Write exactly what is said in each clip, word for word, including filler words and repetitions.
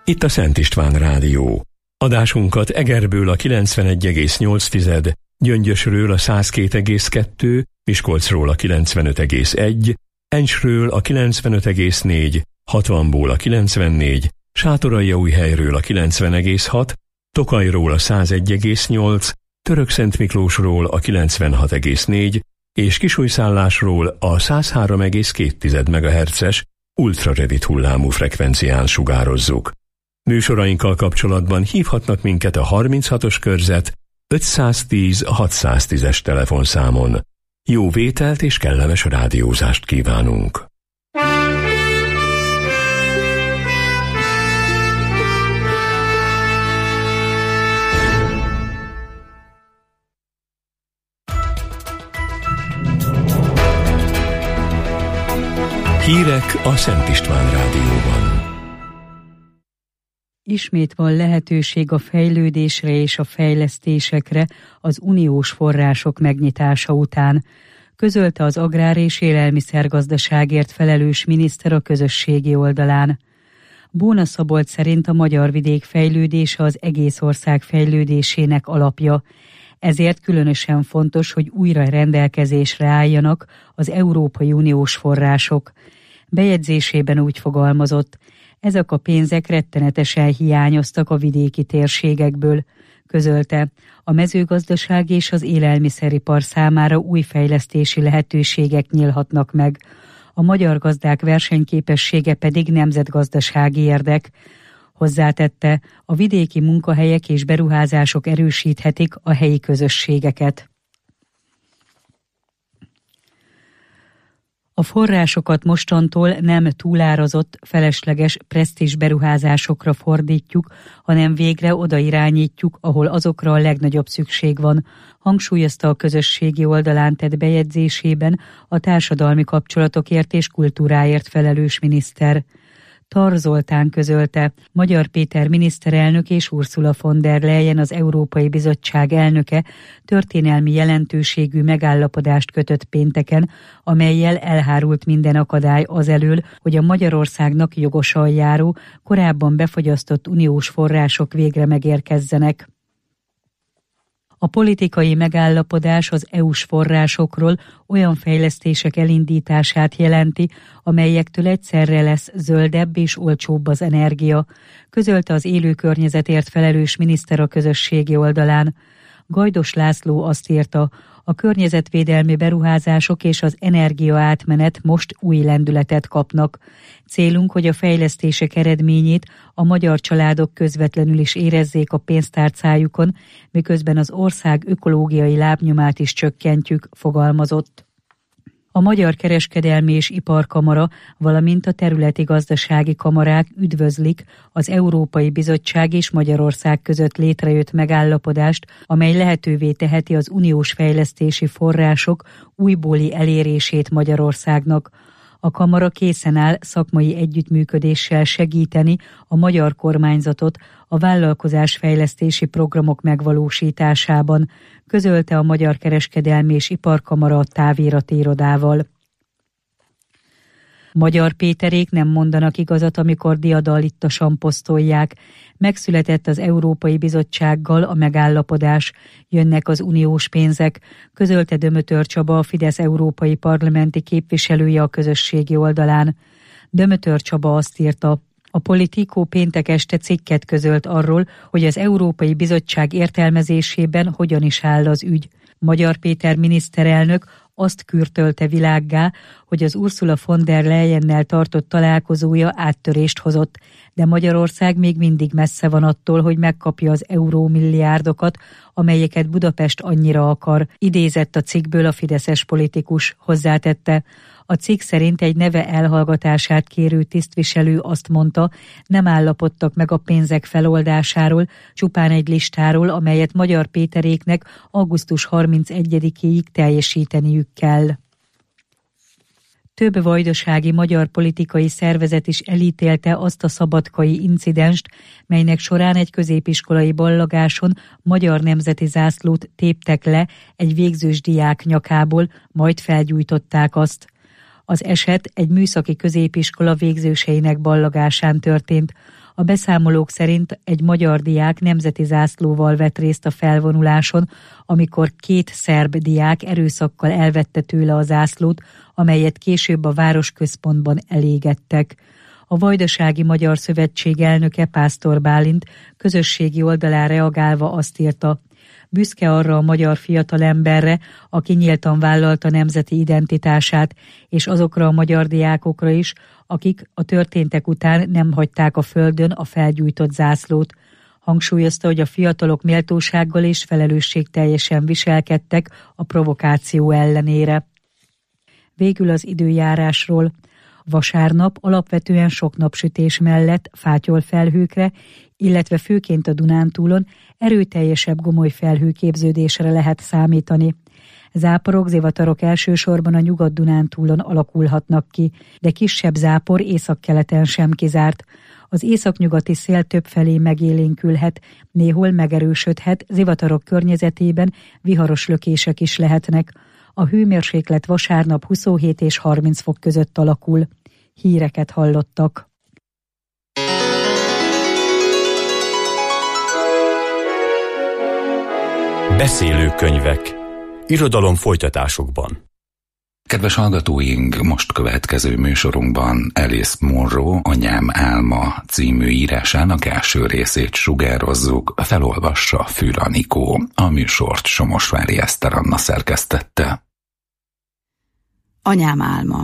Itt a Szent István Rádió. Adásunkat Egerből a kilencvenegy egész nyolc, Gyöngyösről a száz két egész kettő, Miskolcról a kilencvenöt egész egy, Encsről a kilencvenöt egész négy, hatvanból a kilencvennégy, Sátoraljaújhelyről a kilencven egész hat, Tokajról a száz egy egész nyolc, Törökszentmiklósról a kilencvenhat egész négy és Kisújszállásról a száz három egész két megahertzes ultrarövid hullámú frekvencián sugározzuk. Műsorainkkal kapcsolatban hívhatnak minket a harminchatos körzet ötszáztíz hatszáztízes telefonszámon. Jó vételt és kellemes rádiózást kívánunk! Hírek a Szent István Rádióban. Ismét van lehetőség a fejlődésre és a fejlesztésekre az uniós források megnyitása után, közölte az Agrár- és Élelmiszergazdaságért felelős miniszter a közösségi oldalán. Bóna Szabolcs szerint a magyar vidék fejlődése az egész ország fejlődésének alapja, ezért különösen fontos, hogy újra rendelkezésre álljanak az Európai Uniós források. Bejegyzésében úgy fogalmazott, ezek a pénzek rettenetesen hiányoztak a vidéki térségekből, közölte. A mezőgazdaság és az élelmiszeripar számára új fejlesztési lehetőségek nyílhatnak meg. A magyar gazdák versenyképessége pedig nemzetgazdasági érdek. Hozzátette, a vidéki munkahelyek és beruházások erősíthetik a helyi közösségeket. A forrásokat mostantól nem túlárazott, felesleges presztízs beruházásokra fordítjuk, hanem végre oda irányítjuk, ahol azokra a legnagyobb szükség van, hangsúlyozta a közösségi oldalán tett bejegyzésében a társadalmi kapcsolatokért és kultúráért felelős miniszter. Tar Zoltán közölte, Magyar Péter miniszterelnök és Ursula von der Leyen, az Európai Bizottság elnöke történelmi jelentőségű megállapodást kötött pénteken, amellyel elhárult minden akadály azelől, hogy a Magyarországnak jogosan járó, korábban befagyasztott uniós források végre megérkezzenek. A politikai megállapodás az é u-s forrásokról olyan fejlesztések elindítását jelenti, amelyektől egyszerre lesz zöldebb és olcsóbb az energia, közölte az élő környezetért felelős miniszter a közösségi oldalán. Gajdos László azt írta, a környezetvédelmi beruházások és az energiaátmenet most új lendületet kapnak. Célunk, hogy a fejlesztések eredményét a magyar családok közvetlenül is érezzék a pénztárcájukon, miközben az ország ökológiai lábnyomát is csökkentjük, fogalmazott. A Magyar Kereskedelmi és Iparkamara, valamint a területi gazdasági kamarák üdvözlik az Európai Bizottság és Magyarország között létrejött megállapodást, amely lehetővé teheti az uniós fejlesztési források újbóli elérését Magyarországnak. A kamara készen áll szakmai együttműködéssel segíteni a magyar kormányzatot a vállalkozásfejlesztési programok megvalósításában, közölte a Magyar Kereskedelmi és Iparkamara a távirati irodával. Magyar Péterék nem mondanak igazat, amikor diadalittasan posztolják. Megszületett az Európai Bizottsággal a megállapodás, jönnek az uniós pénzek, közölte Dömötör Csaba, a Fidesz európai parlamenti képviselője a közösségi oldalán. Dömötör Csaba azt írta, a Politikó péntek este cikket közölt arról, hogy az Európai Bizottság értelmezésében hogyan is áll az ügy. Magyar Péter miniszterelnök azt kürtölte világgá, hogy az Ursula von der Leyennel tartott találkozója áttörést hozott, de Magyarország még mindig messze van attól, hogy megkapja az eurómilliárdokat, amelyeket Budapest annyira akar, idézett a cikkből a fideszes politikus, hozzátette. A cikk szerint egy neve elhallgatását kérő tisztviselő azt mondta, nem állapodtak meg a pénzek feloldásáról, csupán egy listáról, amelyet Magyar Péteréknek augusztus harmincegyedikéig teljesíteniük kell. Több vajdasági magyar politikai szervezet is elítélte azt a szabadkai incidenst, melynek során egy középiskolai ballagáson magyar nemzeti zászlót téptek le egy végzős diák nyakából, majd felgyújtották azt. Az eset egy műszaki középiskola végzőseinek ballagásán történt. A beszámolók szerint egy magyar diák nemzeti zászlóval vett részt a felvonuláson, amikor két szerb diák erőszakkal elvette tőle a zászlót, amelyet később a városközpontban elégettek. A Vajdasági Magyar Szövetség elnöke Pásztor Bálint közösségi oldalán reagálva azt írta: büszke arra a magyar fiatalemberre, aki nyíltan vállalta nemzeti identitását, és azokra a magyar diákokra is, akik a történtek után nem hagyták a földön a felgyújtott zászlót. Hangsúlyozta, hogy a fiatalok méltósággal és felelősségteljesen viselkedtek a provokáció ellenére. Végül az időjárásról. Vasárnap alapvetően sok napsütés mellett fátyol felhőkre, illetve főként a Dunántúlon erőteljesebb gomoly felhőképződésre lehet számítani. Záporok, zivatarok elsősorban a Nyugat-Dunántúlon alakulhatnak ki, de kisebb zápor északkeleten sem kizárt. Az északnyugati szél többfelé megélénkülhet, néhol megerősödhet, zivatarok környezetében viharos lökések is lehetnek. A hőmérséklet vasárnap huszonhét és harminc fok között alakul. Híreket hallottak. Beszélő könyvek. Irodalom folytatásokban. Kedves hallgatóink, most következő műsorunkban Alice Munro Anyám álma című írásának első részét sugározzuk, felolvassa Fül Anikó. A műsort Somosvári Eszter Anna szerkesztette. Anyám álma.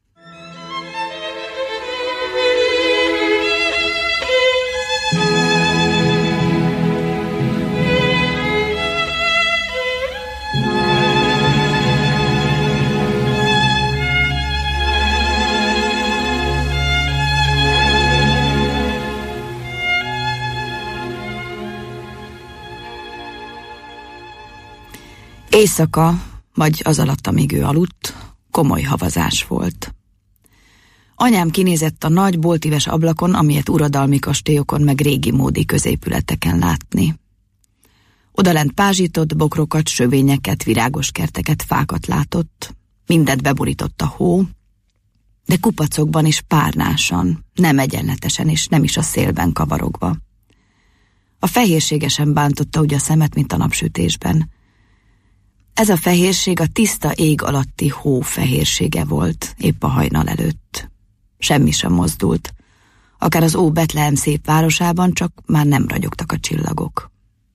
Éjszaka, vagy az alatt, amíg ő aludt, komoly havazás volt. Anyám kinézett a nagy boltíves ablakon, amilyet uradalmi kastélyokon meg régi módi középületeken látni. Odalent pázsított bokrokat, sövényeket, virágos kerteket, fákat látott, mindent beborított a hó, de kupacokban és párnásan, nem egyenletesen és nem is a szélben kavarogva. A fehérségesen bántotta úgy a szemet, mint a napsütésben. Ez a fehérség a tiszta ég alatti hó fehérsége volt, épp a hajnal előtt. Semmi sem mozdult. Akár az ó Betlehem szép városában, csak már nem ragyogtak a csillagok.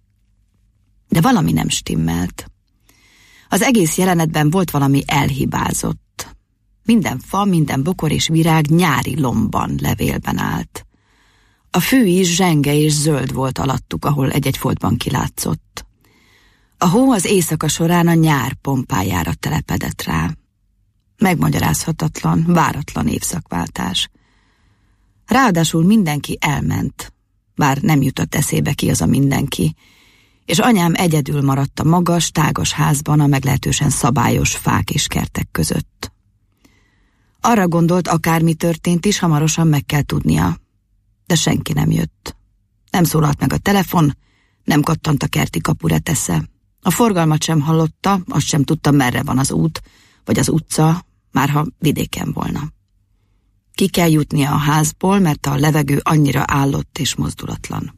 De valami nem stimmelt. Az egész jelenetben volt valami elhibázott. Minden fa, minden bokor és virág nyári lombban, levélben állt. A fű is zsenge és zöld volt alattuk, ahol egy-egy foltban kilátszott. A hó az éjszaka során a nyár pompájára telepedett rá. Megmagyarázhatatlan, váratlan évszakváltás. Ráadásul mindenki elment, bár nem jutott eszébe ki az a mindenki, és anyám egyedül maradt a magas, tágas házban a meglehetősen szabályos fák és kertek között. Arra gondolt, akármi történt is, hamarosan meg kell tudnia, de senki nem jött. Nem szólalt meg a telefon, nem kattant a kerti kapuretesze. A forgalmat sem hallotta, azt sem tudta, merre van az út, vagy az utca, márha vidéken volna. Ki kell jutnia a házból, mert a levegő annyira állott és mozdulatlan.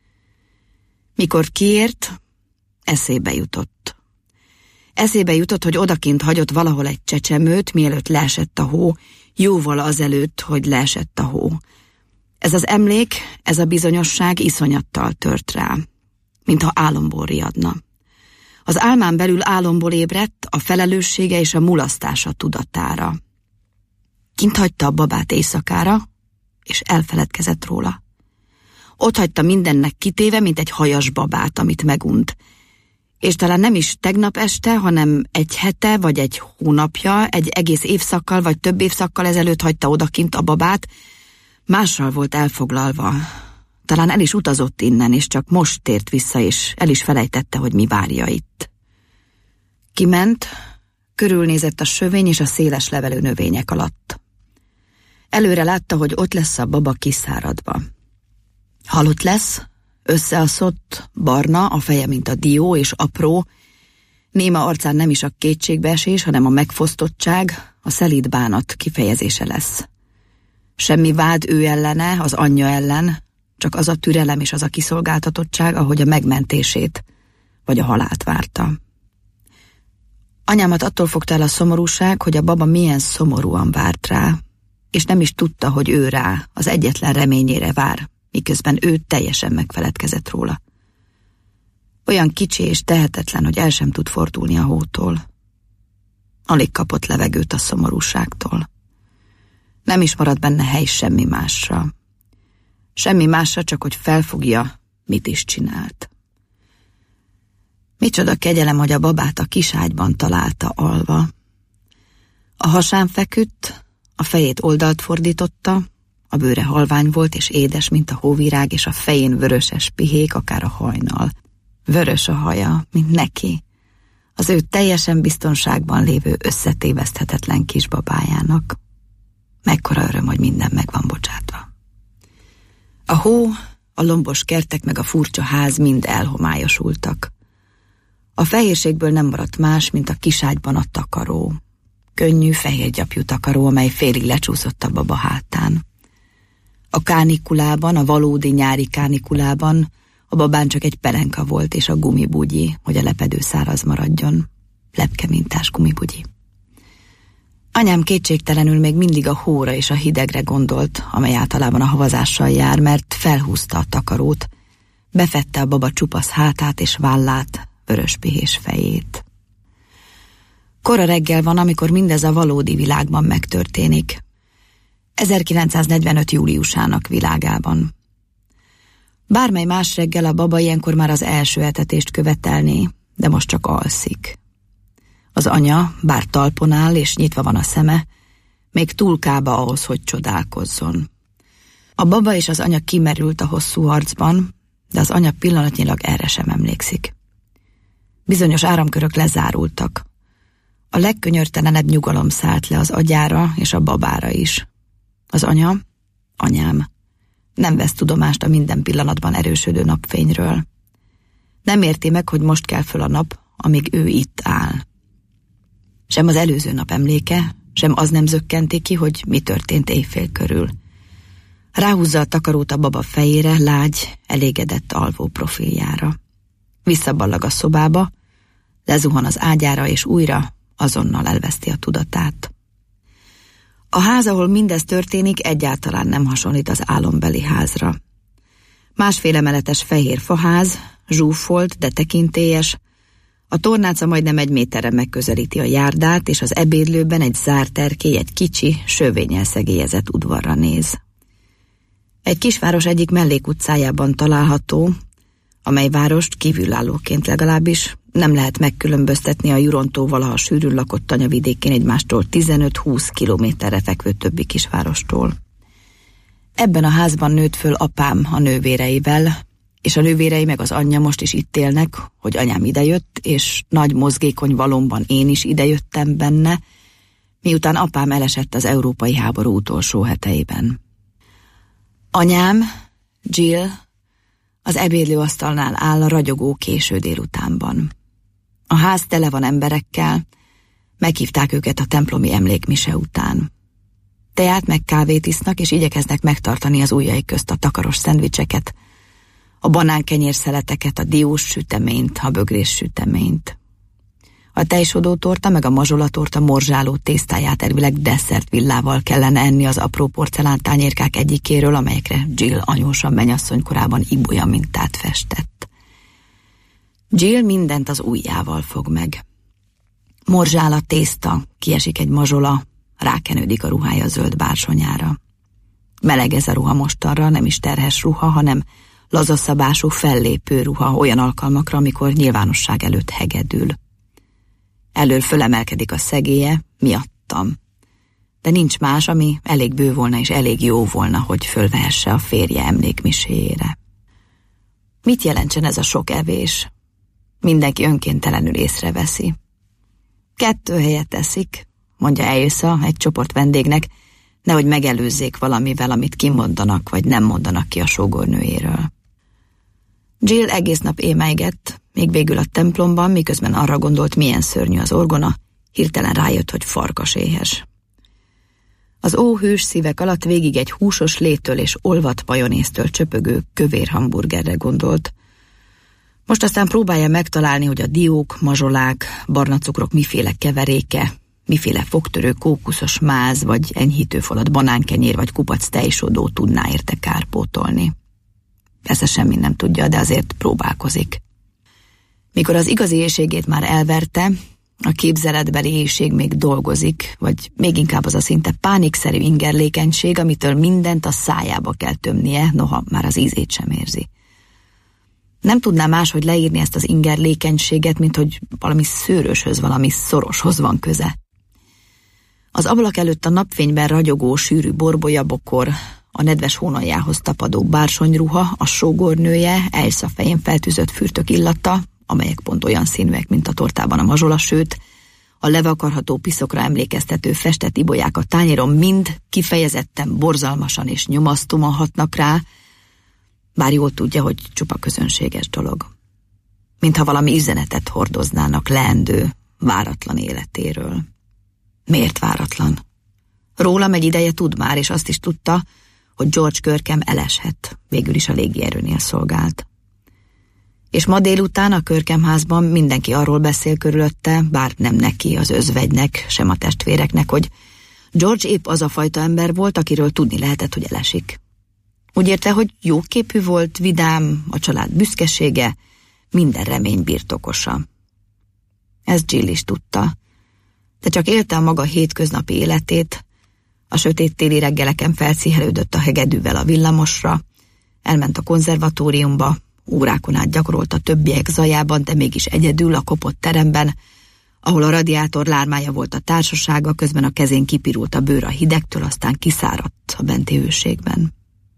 Mikor kiért, eszébe jutott. Eszébe jutott, hogy odakint hagyott valahol egy csecsemőt, mielőtt leesett a hó, jóval azelőtt, hogy leesett a hó. Ez az emlék, ez a bizonyosság iszonyattal tört rá, mintha álomból riadna. Az álmán belül álomból ébredt, a felelőssége és a mulasztása tudatára. Kint hagyta a babát éjszakára, és elfeledkezett róla. Ott hagyta mindennek kitéve, mint egy hajas babát, amit megunt. És talán nem is tegnap este, hanem egy hete vagy egy hónapja, egy egész évszakkal vagy több évszakkal ezelőtt hagyta odakint a babát, mással volt elfoglalva. Talán el is utazott innen, és csak most tért vissza, és el is felejtette, hogy mi várja itt. Kiment, körülnézett a sövény és a széles levelű növények alatt. Előre látta, hogy ott lesz a baba kiszáradva. Halott lesz, összeaszott, barna, a feje, mint a dió, és apró. Néma arcán nem is a kétségbeesés, hanem a megfosztottság, a szelíd bánat kifejezése lesz. Semmi vád ő ellene, az anyja ellen, csak az a türelem és az a kiszolgáltatottság, ahogy a megmentését vagy a halált várta. Anyámat attól fogta el a szomorúság, hogy a baba milyen szomorúan várt rá, és nem is tudta, hogy ő rá, az egyetlen reményére vár, miközben ő teljesen megfeledkezett róla. Olyan kicsi és tehetetlen, hogy el sem tud fordulni a hótól. Alig kapott levegőt a szomorúságtól. Nem is maradt benne hely semmi másra. Semmi másra, csak hogy felfogja, mit is csinált. Micsoda kegyelem, hogy a babát a kiságyban találta alva. A hasán feküdt, a fejét oldalt fordította, a bőre halvány volt és édes, mint a hóvirág, és a fején vöröses pihék, akár a hajnal. Vörös a haja, mint neki, az ő teljesen biztonságban lévő összetéveszthetetlen kisbabájának. Mekkora öröm, hogy minden meg van bocsátva. A hó, a lombos kertek meg a furcsa ház mind elhomályosultak. A fehérségből nem maradt más, mint a kiságyban a takaró. Könnyű, fehér gyapjú takaró, amely félig lecsúszott a baba hátán. A kánikulában, a valódi nyári kánikulában a babán csak egy pelenka volt, és a gumibugyi, hogy a lepedő száraz maradjon. Lepkemintás gumibugyi. Anyám kétségtelenül még mindig a hóra és a hidegre gondolt, amely általában a havazással jár, mert felhúzta a takarót, befette a baba csupasz hátát és vállát, vörös pihés fejét. Kora reggel van, amikor mindez a valódi világban megtörténik. ezerkilencszáznegyvenöt júliusának világában. Bármely más reggel a baba ilyenkor már az első etetést követelné, de most csak alszik. Az anya, bár talpon áll és nyitva van a szeme, még túl kába ahhoz, hogy csodálkozzon. A baba és az anya kimerült a hosszú harcban, de az anya pillanatnyilag erre sem emlékszik. Bizonyos áramkörök lezárultak. A legkönyörtelenebb nyugalom szállt le az agyára és a babára is. Az anya, anyám, nem vesz tudomást a minden pillanatban erősödő napfényről. Nem érti meg, hogy most kell föl a nap, amíg ő itt áll. Sem az előző nap emléke, sem az nem zökkenti ki, hogy mi történt éjfél körül. Ráhúzza a takarót a baba fejére, lágy, elégedett alvó profiljára. Visszaballag a szobába, lezuhan az ágyára, és újra azonnal elveszti a tudatát. A ház, ahol mindez történik, egyáltalán nem hasonlít az álombeli házra. Másfél emeletes fehér faház, zsúfolt, de tekintélyes. A tornáca majdnem egy méterre megközelíti a járdát, és az ebédlőben egy zárt erkély egy kicsi, sövvénnyel szegélyezett udvarra néz. Egy kisváros egyik mellékutcájában található, amely várost kívülállóként legalábbis nem lehet megkülönböztetni a Jurontó valaha sűrűn lakott tanyavidékén egymástól tizenöt-húsz kilométerre fekvő többi kisvárostól. Ebben a házban nőtt föl apám a nővéreivel, és a nővérei meg az anyja most is itt élnek, hogy anyám idejött, és nagy mozgékony valomban én is idejöttem benne, miután apám elesett az európai háború utolsó heteiben. Anyám, Jill, az ebédlőasztalnál áll a ragyogó késő délutánban. A ház tele van emberekkel, meghívták őket a templomi emlékmise után. Teát meg kávét isznak, és igyekeznek megtartani az ujjaik közt a takaros szendvicseket, a banánkenyérszeleteket, a diós süteményt, a bögrés süteményt. A tejsodótorta meg a mazsolatorta morzsáló tésztáját elvileg desszertvillával kellene enni az apró porcelántányérkák egyikéről, amelyekre Jill anyósa mennyasszony korában ibolya mintát festett. Jill mindent az ujjával fog meg. Morzsál a tészta, kiesik egy mazsola, rákenődik a ruhája zöld bársonyára. Meleg ez a ruha mostanra, nem is terhes ruha, hanem lazaszabású fellépő ruha olyan alkalmakra, amikor nyilvánosság előtt hegedül. Elől fölemelkedik a szegélye, miattam. De nincs más, ami elég bő volna és elég jó volna, hogy fölvehesse a férje emlékmiséjére. Mit jelentsen ez a sok evés? Mindenki önkéntelenül észreveszi. Kettő helyet eszik, mondja Elsa egy csoport vendégnek, nehogy megelőzzék valamivel, amit kimondanak vagy nem mondanak ki a sógornőjéről. Jill egész nap émelygett, még végül a templomban, miközben arra gondolt, milyen szörnyű az orgona, hirtelen rájött, hogy farkas éhes. Az óhős szívek alatt végig egy húsos léttől és olvadt majonéztől csöpögő kövér hamburgerre gondolt. Most aztán próbálja megtalálni, hogy a diók, mazsolák, barna cukrok miféle keveréke, miféle fogtörő kókuszos máz, vagy enyhítőfalat banánkenyér, vagy kupac tejsodó tudná érte kárpótolni. Persze semmi nem tudja, de azért próbálkozik. Mikor az igazi éhségét már elverte, a képzeletbeli éhség még dolgozik, vagy még inkább az a szinte pánikszerű ingerlékenység, amitől mindent a szájába kell tömnie, noha már az ízét sem érzi. Nem tudná máshogy leírni ezt az ingerlékenységet, mint hogy valami szőröshöz, valami szoroshoz van köze. Az ablak előtt a napfényben ragyogó, sűrű borbolyabokor, a nedves hónaljához tapadó bársonyruha, a sógornője, Elsa fején feltűzött fürtök illata, amelyek pont olyan színűek, mint a tortában a mazsola, sőt, a levakarható piszokra emlékeztető festett ibolyák a tányéron mind kifejezetten borzalmasan és nyomasztóan hatnak rá, bár jól tudja, hogy csupa közönséges dolog. Mintha valami üzenetet hordoznának leendő, váratlan életéről. Miért váratlan? Rólam egy ideje tud már, és azt is tudta, hogy George Kirkham eleshet, végül is a légierőnél szolgált. És ma délután a Kirkham házban mindenki arról beszél körülötte, bár nem neki, az özvegynek, sem a testvéreknek, hogy George épp az a fajta ember volt, akiről tudni lehetett, hogy elesik. Úgy érte, hogy jóképű volt, vidám, a család büszkesége, minden remény birtokosa. Ezt Jill is tudta, de csak élte a maga hétköznapi életét, a sötét téli reggeleken felszihelődött a hegedűvel a villamosra, elment a konzervatóriumba, órákon át gyakorolt a többiek zajában, de mégis egyedül a kopott teremben, ahol a radiátor lármája volt a társasága, közben a kezén kipirult a bőr a hidegtől, aztán kiszáradt a benti hőségben.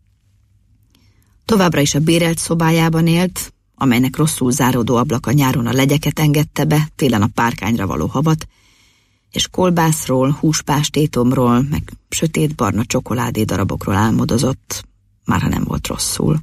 Továbbra is a bérelt szobájában élt, amelynek rosszul záródó ablaka nyáron a legyeket engedte be, télen a párkányra való havat, és kolbászról, húspástétomról, meg sötétbarna csokoládé darabokról álmodozott, már ha nem volt rosszul.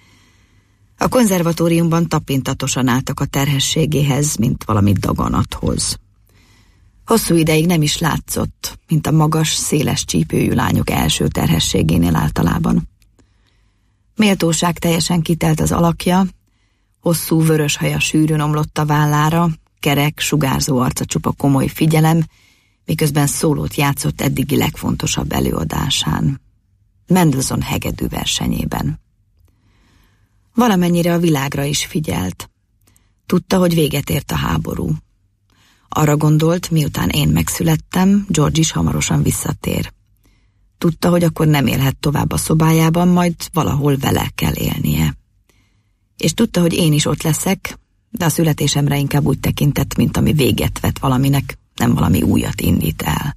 A konzervatóriumban tapintatosan álltak a terhességéhez, mint valami daganathoz. Hosszú ideig nem is látszott, mint a magas, széles csípőjű lányok első terhességénél általában. Méltóság teljesen kitelt az alakja, hosszú vörös haja sűrűn omlott a vállára, kerek, sugárzó arca csupa komoly figyelem, miközben szólót játszott eddigi legfontosabb előadásán, Mendelssohn hegedű versenyében. Valamennyire a világra is figyelt. Tudta, hogy véget ért a háború. Arra gondolt, miután én megszülettem, George is hamarosan visszatér. Tudta, hogy akkor nem élhet tovább a szobájában, majd valahol vele kell élnie. És tudta, hogy én is ott leszek, de a születésemre inkább úgy tekintett, mint ami véget vet valaminek, nem valami újat indít el.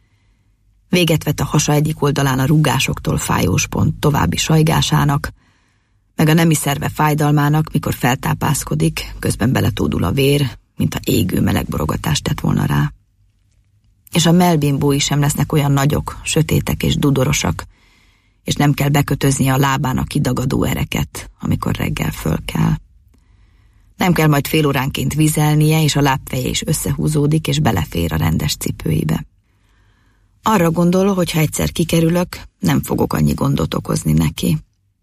Véget vet a hasa egyik oldalán a rúgásoktól fájós pont további sajgásának, meg a nemi szerve fájdalmának, mikor feltápászkodik, közben beletódul a vér, mint a égő meleg borogatást tett volna rá. És a mellbimbói sem lesznek olyan nagyok, sötétek és dudorosak, és nem kell bekötözni a lábán a kidagadó ereket, amikor reggel föl kell. Nem kell majd fél óránként vizelnie, és a lábfeje is összehúzódik, és belefér a rendes cipőibe. Arra gondol, hogy ha egyszer kikerülök, nem fogok annyi gondot okozni neki.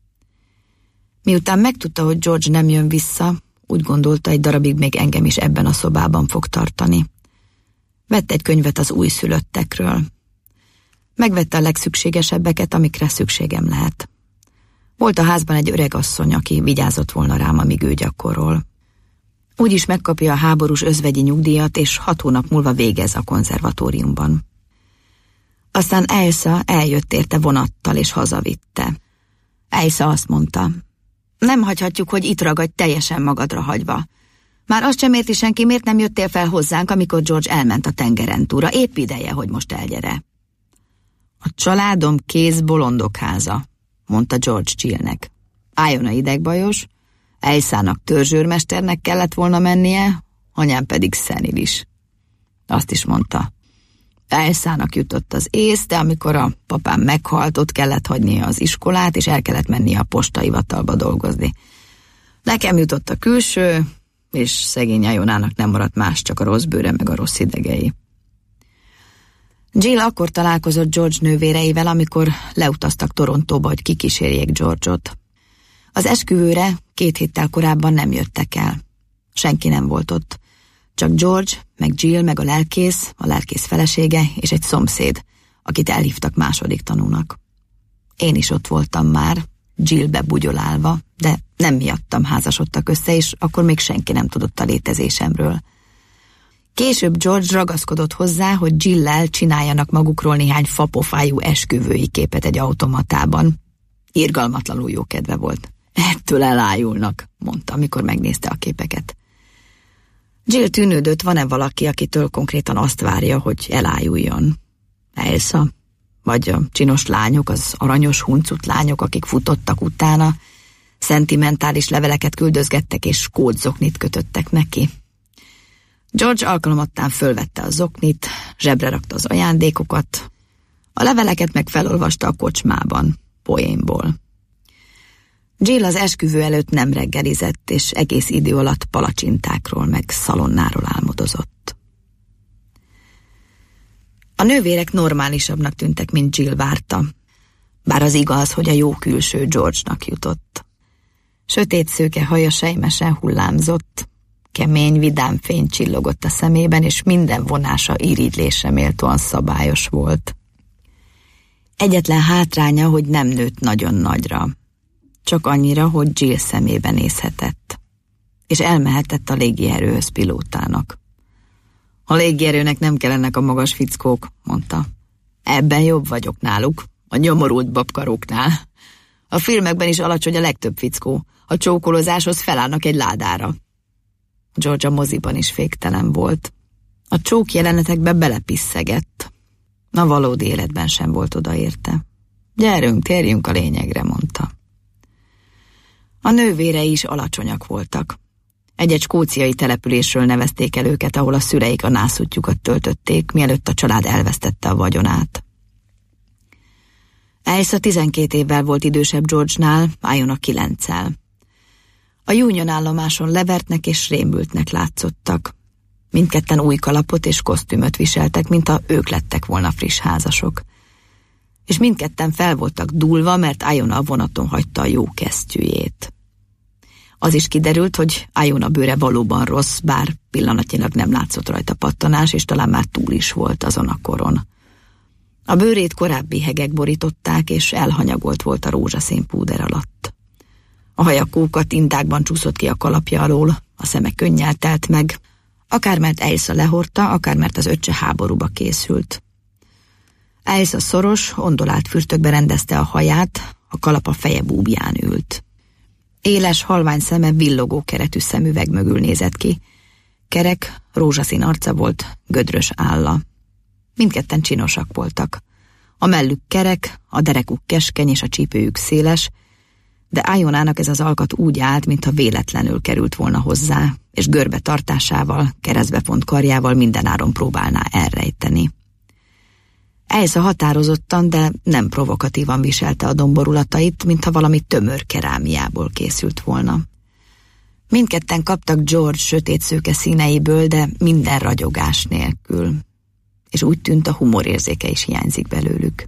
Miután megtudta, hogy George nem jön vissza, úgy gondolta, egy darabig még engem is ebben a szobában fog tartani. Vett egy könyvet az újszülöttekről. Megvette a legszükségesebbeket, amikre szükségem lehet. Volt a házban egy öreg asszony, aki vigyázott volna rám, amíg ő gyakorol. Úgyis megkapja a háborús özvegyi nyugdíjat, és hat hónap múlva végez a konzervatóriumban. Aztán Elsa eljött érte vonattal, és hazavitte. Elsa azt mondta, nem hagyhatjuk, hogy itt ragadj teljesen magadra hagyva. Már azt sem érti senki, miért nem jöttél fel hozzánk, amikor George elment a tengeren túra. Épp ideje, hogy most elgyere. A családom kész bolondok háza, mondta George Chillnek. Álljon a idegbajos, Elsának törzsőrmesternek kellett volna mennie, anyám pedig szenilis. Azt is mondta, Elsának jutott az ész, de amikor a papám meghalt, ott kellett hagynia az iskolát, és el kellett mennie a postahivatalba dolgozni. Nekem jutott a külső, és szegény Ajonának nem maradt más, csak a rossz bőre meg a rossz idegei. Jill akkor találkozott George nővéreivel, amikor leutaztak Torontóba, hogy kikísérjék George-ot. Az esküvőre két héttel korábban nem jöttek el. Senki nem volt ott. Csak George, meg Jill, meg a lelkész, a lelkész felesége és egy szomszéd, akit elhívtak második tanúnak. Én is ott voltam már, Jillbe bugyolálva, de nem miattam házasodtak össze, és akkor még senki nem tudott a létezésemről. Később George ragaszkodott hozzá, hogy Jill-lel csináljanak magukról néhány fapofájú esküvői képet egy automatában. Irgalmatlanul jó kedve volt. Ettől elájulnak, mondta, amikor megnézte a képeket. Jill tűnődött, van-e valaki, akitől konkrétan azt várja, hogy elájuljon. Elsa, vagy a csinos lányok, az aranyos huncut lányok, akik futottak utána, szentimentális leveleket küldözgettek és kódzoknit kötöttek neki. George alkalomattán fölvette a zoknit, zsebre rakta az ajándékokat, a leveleket meg felolvasta a kocsmában, poénból. Jill az esküvő előtt nem reggelizett, és egész idő alatt palacsintákról meg szalonnáról álmodozott. A nővérek normálisabbnak tűntek, mint Jill várta, bár az igaz, hogy a jó külső George-nak jutott. Sötét szőke haja sejmesen hullámzott, kemény, vidám fény csillogott a szemében, és minden vonása irigylésre méltóan szabályos volt. Egyetlen hátránya, hogy nem nőtt nagyon nagyra, csak annyira, hogy Jill szemébe nézhetett, és elmehetett a légierőhöz pilótának. A légierőnek nem kellenek a magas fickók, mondta. Ebben jobb vagyok náluk, a nyomorult babkaróknál. A filmekben is alacsony a legtöbb fickó, a csókolozáshoz felállnak egy ládára. George a moziban is féktelen volt. A csók jelenetekbe belepisszegett. A valódi életben sem volt odaérte. Gyerünk, térjünk a lényegre, mondta. A nővérei is alacsonyak voltak. Egy-egy skóciai településről nevezték el őket, ahol a szüleik a nászútjukat töltötték, mielőtt a család elvesztette a vagyonát. Elsa tizenkét évvel volt idősebb George-nál, Iona kilenccel. A Union állomáson levertnek és rémültnek látszottak. Mindketten új kalapot és kosztümöt viseltek, mintha ők lettek volna friss házasok. És mindketten fel voltak dúlva, mert Iona a vonaton hagyta a jó kesztyűjét. Az is kiderült, hogy Iona bőre valóban rossz, bár pillanatnyilag nem látszott rajta pattanás, és talán már túl is volt azon a koron. A bőrét korábbi hegek borították, és elhanyagolt volt a rózsaszín púder alatt. A haja kókat intákban csúszott ki a kalapja alól, a szeme könnyel telt meg, akár mert Elsa lehordta, akár mert az öccse háborúba készült. Elsa szoros, ondolált fürtökbe rendezte a haját, a kalap a feje búbján ült. Éles, halvány szeme villogó keretű szemüveg mögül nézett ki. Kerek, rózsaszín arca volt, gödrös álla. Mindketten csinosak voltak. A mellük kerek, a derekuk keskeny és a csípőjük széles, de Ionának ez az alkat úgy állt, mintha véletlenül került volna hozzá, és görbe tartásával, keresztbe font karjával mindenáron próbálná elrejteni. Elsa határozottan, de nem provokatívan viselte a domborulatait, mintha valami tömör kerámiából készült volna. Mindketten kaptak George sötét szőke színeiből, de minden ragyogás nélkül. És úgy tűnt, a humorérzéke is hiányzik belőlük.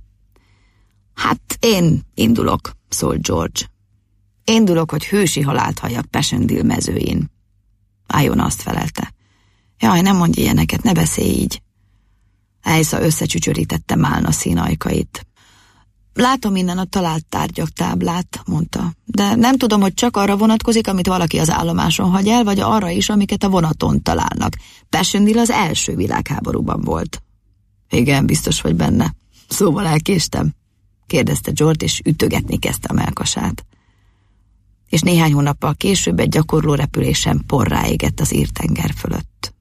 Hát én indulok, szólt George. Indulok, hogy hősi halált halljak Passchendaele mezőin. Iona azt felelte. Jaj, nem mondj ilyeneket, ne beszélj így. Elsa összecsücsörítette málna színajkait. Látom innen a talált tárgyak táblát, mondta, de nem tudom, hogy csak arra vonatkozik, amit valaki az állomáson hagy el, vagy arra is, amiket a vonaton találnak. Passchendaele az első világháborúban volt. Igen, biztos vagy benne. Szóval elkéstem? Kérdezte George, és ütögetni kezdte a mellkasát. És néhány hónappal később egy gyakorló repülésen porrá égett az írtenger fölött.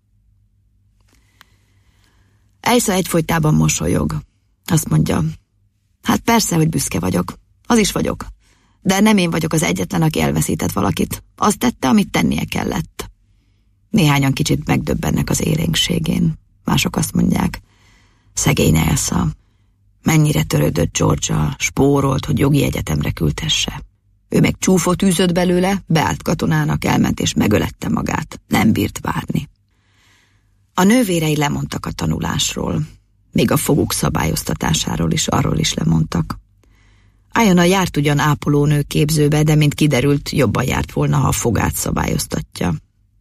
Elsa egyfolytában mosolyog. Azt mondja, hát persze, hogy büszke vagyok. Az is vagyok. De nem én vagyok az egyetlen, aki elveszített valakit. Azt tette, amit tennie kellett. Néhányan kicsit megdöbbennek az élénkségén. Mások azt mondják, szegény Elsa. Mennyire törődött George-al, spórolt, hogy jogi egyetemre küldhesse. Ő meg csúfot űzött belőle, beállt katonának, elment és megölette magát. Nem bírt várni. A nővérei lemondtak a tanulásról. még a foguk szabályoztatásáról is, arról is lemondtak. Iona járt ugyan ápolónő képzőbe, de mint kiderült, jobban járt volna, ha a fogát szabályoztatja.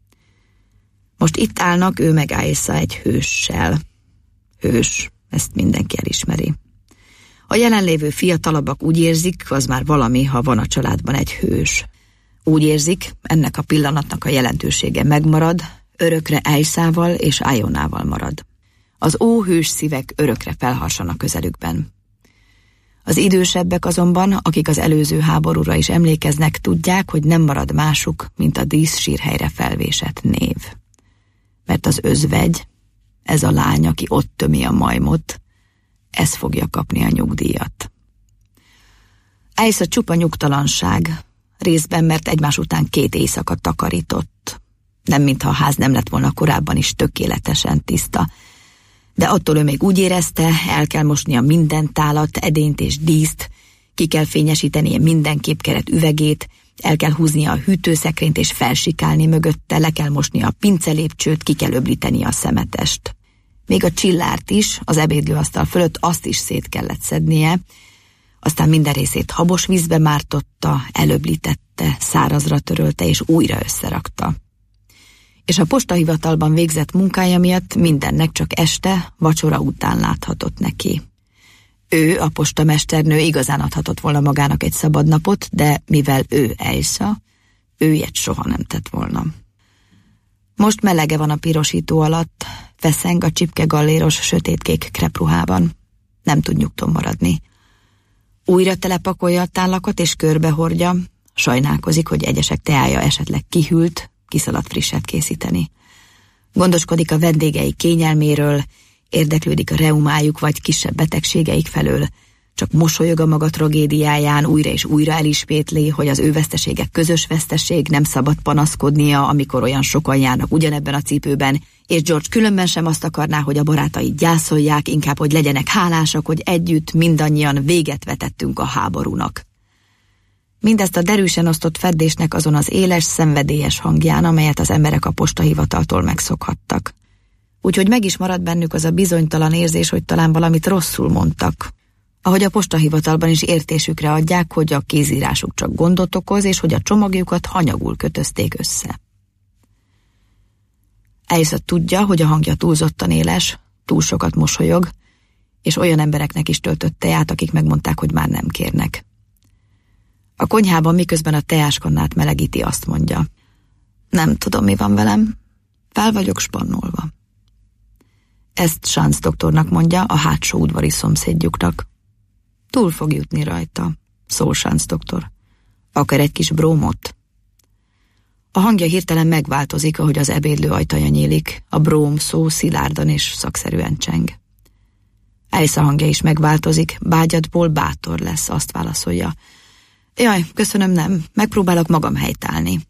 Most itt állnak ő meg Aisa egy hőssel. Hős, ezt mindenki elismeri. A jelenlévő fiatalabbak úgy érzik, az már valami, ha van a családban egy hős. Úgy érzik, ennek a pillanatnak a jelentősége megmarad, örökre Aisával és Ionával marad. Az óhős szívek örökre felharsanak közelükben. Az idősebbek azonban, akik az előző háborúra is emlékeznek, tudják, hogy nem marad másuk, mint a díszsírhelyre felvésett név. Mert az özvegy, ez a lány, aki ott tömi a majmot, ez fogja kapni a nyugdíjat. Aisa csupa nyugtalanság, részben mert egymás után két éjszaka takarított. Nem mintha a ház nem lett volna korábban is tökéletesen tiszta, de attól ő még úgy érezte, el kell mosnia minden tálat, edényt és díszt, ki kell fényesítenie minden képkeret üvegét, el kell húznia a hűtőszekrényt és felsikálni mögötte, le kell mosnia a pincelépcsőt, ki kell öblíteni a szemetest. Még a csillárt is, az ebédlőasztal fölött azt is szét kellett szednie, aztán minden részét habos vízbe mártotta, elöblítette, szárazra törölte és újra összerakta. És a postahivatalban végzett munkája miatt mindennek csak este, vacsora után láthatott neki. Ő, a postamesternő igazán adhatott volna magának egy szabad napot, de mivel ő Aisa, ő ilyet soha nem tett volna. Most melege van a pirosító alatt, feszeng a csipke galléros sötétkék krepruhában. Nem tud nyugton maradni. Újra telepakolja a tállakat és körbehordja, sajnálkozik, hogy egyesek teája esetleg kihűlt, kiszaladt frisset készíteni. Gondoskodik a vendégei kényelméről, érdeklődik a reumájuk vagy kisebb betegségeik felől, csak mosolyog a maga tragédiáján, újra és újra elismétli, hogy az ő veszteségek közös veszteség, nem szabad panaszkodnia, amikor olyan sokan járnak ugyanebben a cipőben, és George különben sem azt akarná, hogy a barátai gyászolják, inkább, hogy legyenek hálásak, hogy együtt mindannyian véget vetettünk a háborúnak. Mindezt a derűsen osztott feddésnek azon az éles, szenvedélyes hangján, amelyet az emberek a postahivataltól megszokhattak. Úgyhogy meg is maradt bennük az a bizonytalan érzés, hogy talán valamit rosszul mondtak. Ahogy a postahivatalban is értésükre adják, hogy a kézírásuk csak gondot okoz, és hogy a csomagjukat hanyagul kötözték össze. Aisa tudja, hogy a hangja túlzottan éles, túl sokat mosolyog, és olyan embereknek is töltött teát, akik megmondták, hogy már nem kérnek. A konyhában, miközben a teáskannát melegíti, azt mondja: nem tudom, mi van velem, fel vagyok spannolva. Ezt Chance doktornak mondja, a hátsó udvari szomszédjuknak. Túl fog jutni rajta, szól Chance doktor. Akar egy kis brómot? A hangja hirtelen megváltozik, ahogy az ebédlő ajtaja nyílik, a bróm szó szilárdan és szakszerűen cseng. Aisa hangja is megváltozik, bágyadból bátor lesz, azt válaszolja: jaj, köszönöm, nem, megpróbálok magam helytállni.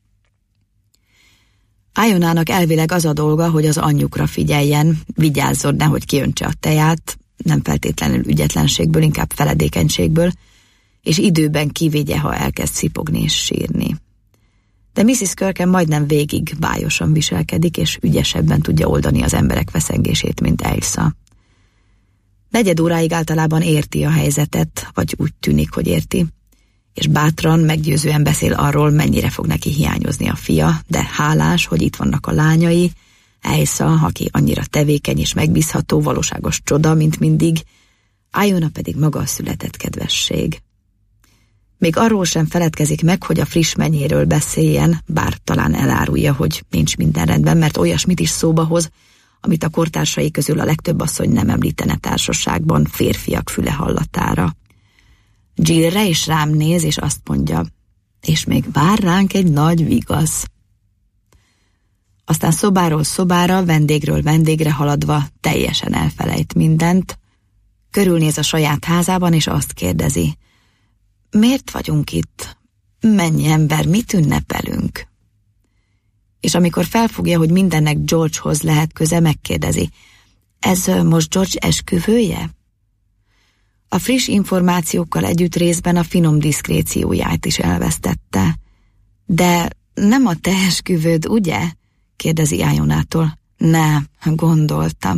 Ionának elvileg az a dolga, hogy az anyjukra figyeljen, vigyázzon, nehogy kiöntse a teját, nem feltétlenül ügyetlenségből, inkább feledékenységből, és időben kivigye, ha elkezd szipogni és sírni. De missziz Kirken majdnem végig bájosan viselkedik, és ügyesebben tudja oldani az emberek veszengését, mint Aisa. Negyed óráig általában érti a helyzetet, vagy úgy tűnik, hogy érti, és bátran, meggyőzően beszél arról, mennyire fog neki hiányozni a fia, de hálás, hogy itt vannak a lányai, Aisa, aki annyira tevékeny és megbízható, valóságos csoda, mint mindig, Iona pedig maga a született kedvesség. Még arról sem feledkezik meg, hogy a friss menyéről beszéljen, bár talán elárulja, hogy nincs minden rendben, mert olyasmit is szóba hoz, amit a kortársai közül a legtöbb asszony nem említene társaságban, férfiak füle hallatára. Jillre is rám néz, és azt mondja: és még vár ránk egy nagy vigasz. Aztán szobáról szobára, vendégről vendégre haladva teljesen elfelejt mindent, körülnéz a saját házában, és azt kérdezi: miért vagyunk itt? Mennyi ember, mit ünnepelünk? És amikor felfogja, hogy mindennek Georgehoz lehet köze, megkérdezi: ez most George esküvője? A friss információkkal együtt részben a finom diszkrécióját is elvesztette. De nem a te esküvőd, ugye? Kérdezi Ionától. Nem, gondoltam.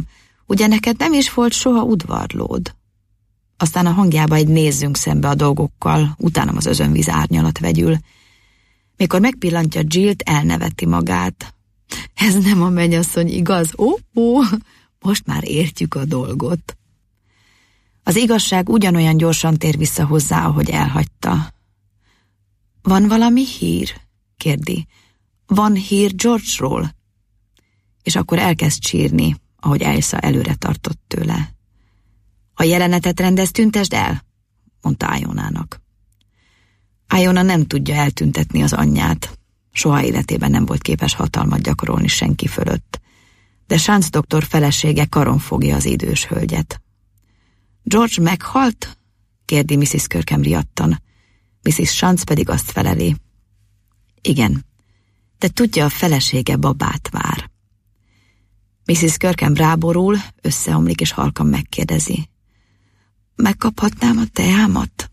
Ugye neked nem is volt soha udvarlód? Aztán a hangjába egy nézzünk szembe a dolgokkal, utána az özönvíz árnyalat vegyül. Mikor megpillantja Jillt, elneveti magát. Ez nem a mennyasszony, igaz? Ó, ó, most már értjük a dolgot. Az igazság ugyanolyan gyorsan tér vissza hozzá, ahogy elhagyta. Van valami hír? Kérdi. Van hír George-ról? És akkor elkezd sírni, ahogy Elsa előre tartott tőle. A jelenetet rendez, tüntesd el, mondta Ionának. Iona nem tudja eltüntetni az anyját. Soha életében nem volt képes hatalmat gyakorolni senki fölött. De Chance doktor felesége karon fogja az idős hölgyet. George meghalt? Kérdi missziz Kirkham riadtan. missziz Chance pedig azt feleli. Igen, de tudja, a felesége babát vár. missziz Kirkham ráborul, összeomlik és halkan megkérdezi. Megkaphatnám a teámat?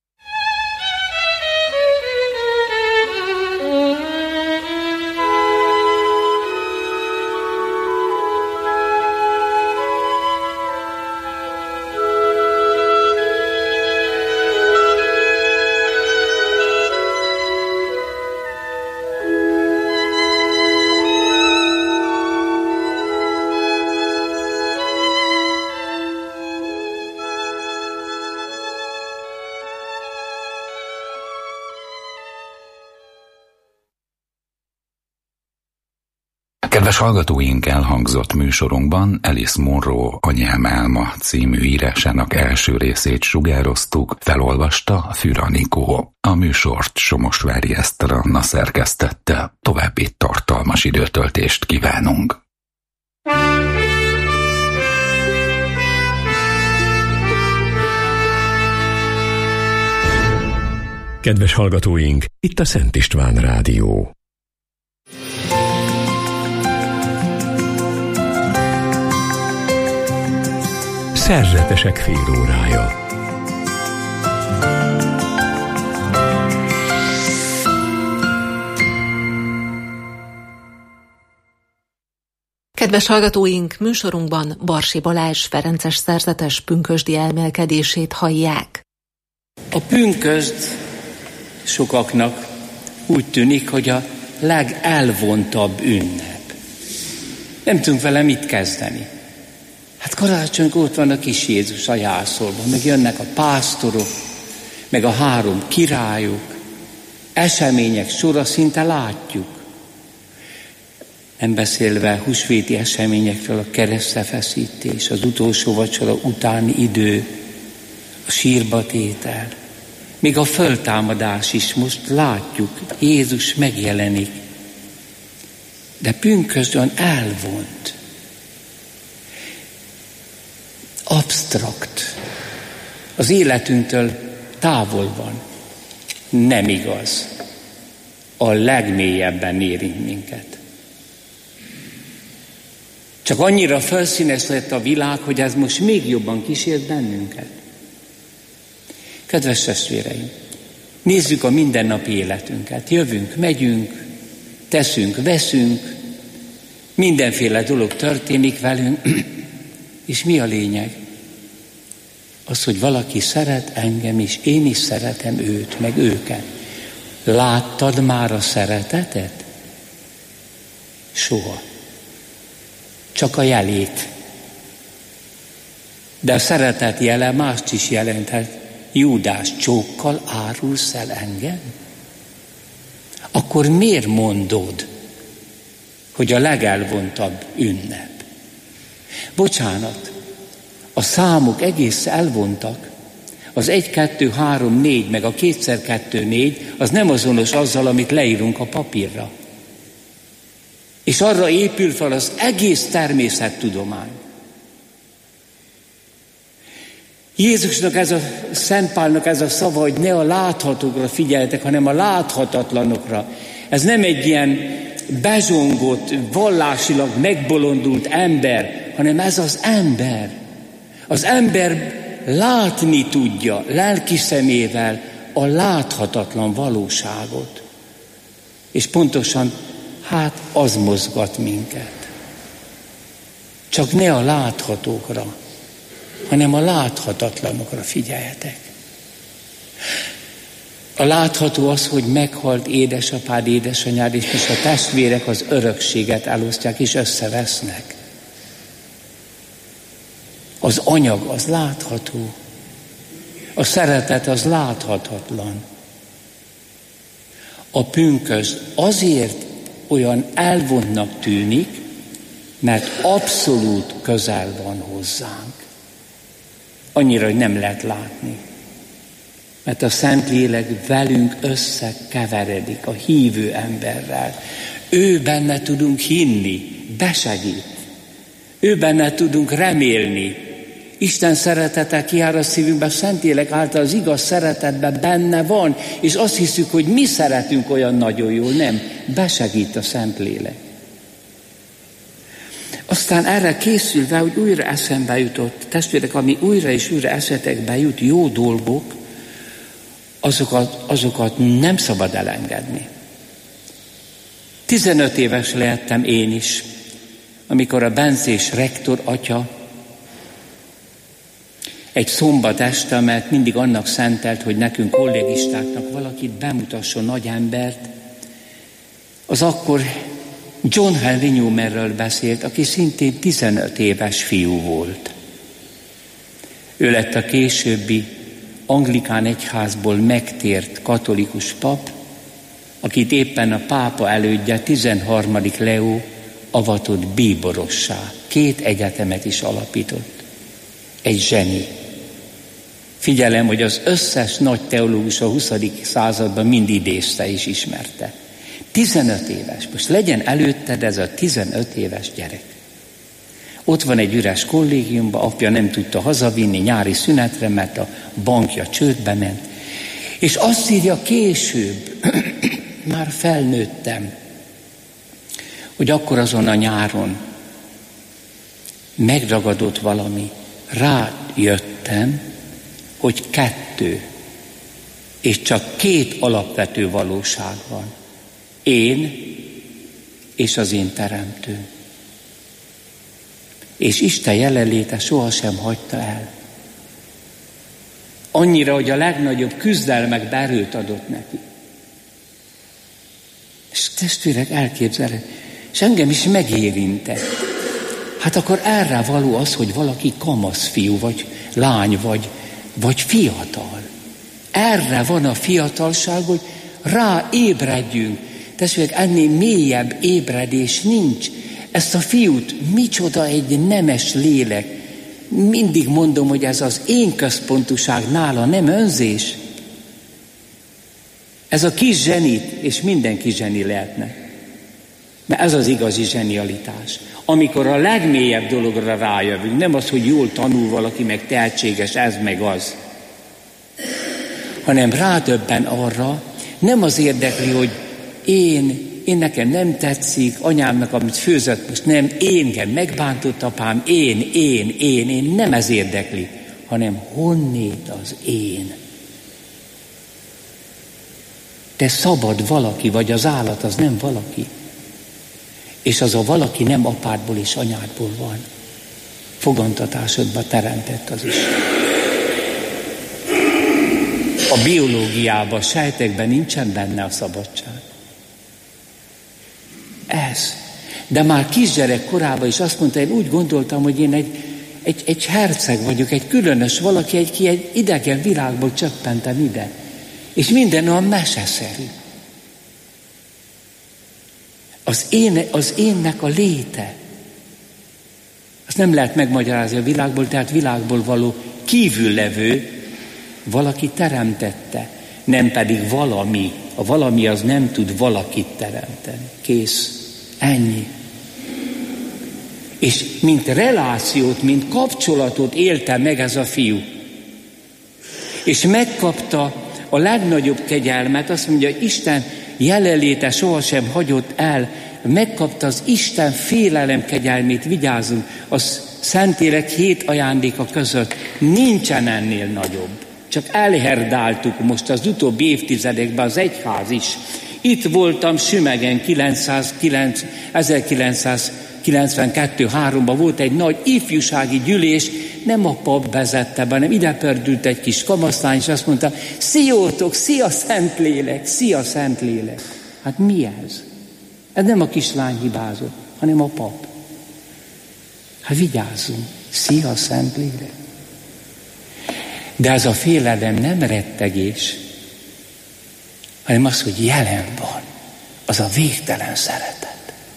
Kedves hallgatóink, elhangzott műsorunkban Alice Munro Anyám álma című írásának első részét sugároztuk, felolvasta Fűr Anikó. A műsort Somosvári Eszter Anna szerkesztette, további tartalmas időtöltést kívánunk. Kedves hallgatóink, itt a Szent István Rádió. Szerzetesek félórája. Kedves hallgatóink, műsorunkban Barsi Balázs ferences szerzetes pünkösdi elmélkedését hallják. A pünkösd sokaknak úgy tűnik, hogy a legelvontabb ünnep. Nem tudunk vele mit kezdeni. Hát karácsonykor ott van a kis Jézus a jászolban, meg jönnek a pásztorok, meg a három királyok, események sora szinte látjuk. Nem beszélve húsvéti eseményekről, a keresztfeszítés, az utolsó vacsora utáni idő, a sírba tétel. Még a föltámadás is most látjuk, Jézus megjelenik. De pünkösdön elvont. Absztrakt. Az életünktől távol van. Nem igaz. A legmélyebben érint minket. Csak annyira felszínes lett a világ, hogy ez most még jobban kísért bennünket. Kedves testvéreim, nézzük a mindennapi életünket. Jövünk, megyünk, teszünk, veszünk, mindenféle dolog történik velünk, és mi a lényeg? Az, hogy valaki szeret engem, és én is szeretem őt, meg őket. Láttad már a szeretetet? Soha. Csak a jelét. De a szeretet jele mást is jelenthet. Júdás, csókkal árulsz el engem? Akkor miért mondod, hogy a legelvontabb ünnep? Bocsánat, a számok egész elvontak. Az egy, kettő, három, négy, meg a kétszer kettő, négy, az nem azonos azzal, amit leírunk a papírra. És arra épül fel az egész természettudomány. Jézusnak ez a, Szent Pálnak ez a szava, hogy ne a láthatókra figyeljetek, hanem a láthatatlanokra. Ez nem egy ilyen bezsongott, vallásilag megbolondult ember, hanem ez az ember. Az ember látni tudja lelki szemével a láthatatlan valóságot. És pontosan, hát az mozgat minket. Csak ne a láthatókra, hanem a láthatatlanokra figyeljetek. A látható az, hogy meghalt édesapád, édesanyád, és most a testvérek az örökséget elosztják, és összevesznek. Az anyag az látható. A szeretet az láthatatlan. A pünkösd azért olyan elvontnak tűnik, mert abszolút közel van hozzánk. Annyira, hogy nem lehet látni. Mert a Szentlélek velünk összekeveredik a hívő emberrel. Ő benne tudunk hinni, besegít. Ő benne tudunk remélni. Isten szeretete kijár a szívünkbe, a Szentlélek által az igaz szeretetben benne van, és azt hiszük, hogy mi szeretünk olyan nagyon jól. Nem, besegít a Szentlélek. Aztán erre készülve, hogy újra eszembe jutott, testvérek, ami újra és újra eszetekbe jut, jó dolgok, azokat, azokat nem szabad elengedni. tizenöt éves lehettem én is, amikor a bencés rektor atya egy szombat este, mert mindig annak szentelt, hogy nekünk kollégistáknak valakit bemutasson nagy embert, az akkor John Henry Newmanről beszélt, aki szintén tizenöt éves fiú volt. Ő lett a későbbi anglikán egyházból megtért katolikus pap, akit éppen a pápa elődje, tizenharmadik Leó avatott bíborossá. Két egyetemet is alapított. Egy zseni. Figyelem, hogy az összes nagy teológus a huszadik században mind idézte és ismerte. tizenöt éves. Most legyen előtted ez a tizenöt éves gyerek. Ott van egy üres kollégiumban, apja nem tudta hazavinni nyári szünetre, mert a bankja csődbe ment. És azt írja később, már felnőttem, hogy akkor azon a nyáron megragadott valami, rájöttem, hogy kettő, és csak két alapvető valóság van. Én és az én teremtőm. És Isten jelenléte sohasem hagyta el. Annyira, hogy a legnagyobb küzdelmekbe erőt adott neki. És testvérek, elképzeled, és engem is megérintett. Hát akkor erre való az, hogy valaki kamaszfiú, vagy lány, vagy, vagy fiatal. Erre van a fiatalság, hogy ráébredjünk. Testvérek, ennél mélyebb ébredés nincs. Ezt a fiút, micsoda egy nemes lélek. Mindig mondom, hogy ez az én központúság nála, nem önzés. Ez a kis zsenit, és mindenki zseni lehetne. Mert ez az igazi zsenialitás. Amikor a legmélyebb dologra rájövünk, nem az, hogy jól tanul valaki, meg tehetséges, ez meg az. Hanem rádöbben arra, nem az érdekli, hogy én, én nekem nem tetszik, anyámnak, amit főzött, most nem, én, megbántott apám, én, én, én, én, nem ez érdekli, hanem honnét az én. Te szabad valaki, vagy az állat az nem valaki. És az a valaki nem apádból és anyádból van. Fogantatásodba teremtett az Isten. A biológiában, a sejtekben nincsen benne a szabadság. Ez. De már kisgyerek korában is azt mondta, én úgy gondoltam, hogy én egy, egy, egy herceg vagyok, egy különös valaki, egy, ki egy idegen világból csöppentem ide. És minden olyan meseszerű. Az, én, az énnek a léte. Azt nem lehet megmagyarázni a világból, tehát világból való kívüllevő valaki teremtette, nem pedig valami. A valami az nem tud valakit teremteni. Kész. Ennyi. És mint relációt, mint kapcsolatot élte meg ez a fiú. És megkapta a legnagyobb kegyelmet, azt mondja, hogy Isten jelenléte sohasem hagyott el, megkapta az Isten félelem kegyelmét, vigyázzunk, az Szentlélek hét ajándéka között nincsen ennél nagyobb. Csak elherdáltuk most az utóbbi évtizedekben az egyház is. Itt voltam Sümegen ezerkilencszáz kilencvenkettő háromban volt egy nagy ifjúsági gyűlés, nem a pap vezette be, hanem ide pördült egy kis kamaszlány, és azt mondta, sziótok, szia Szentlélek, szia Szentlélek. Hát mi ez? Ez nem a kislány hibázott, hanem a pap. Hát vigyázzunk, szia Szentlélek. De ez a félelem nem rettegés, hanem az, hogy jelen van, az a végtelen szeretet.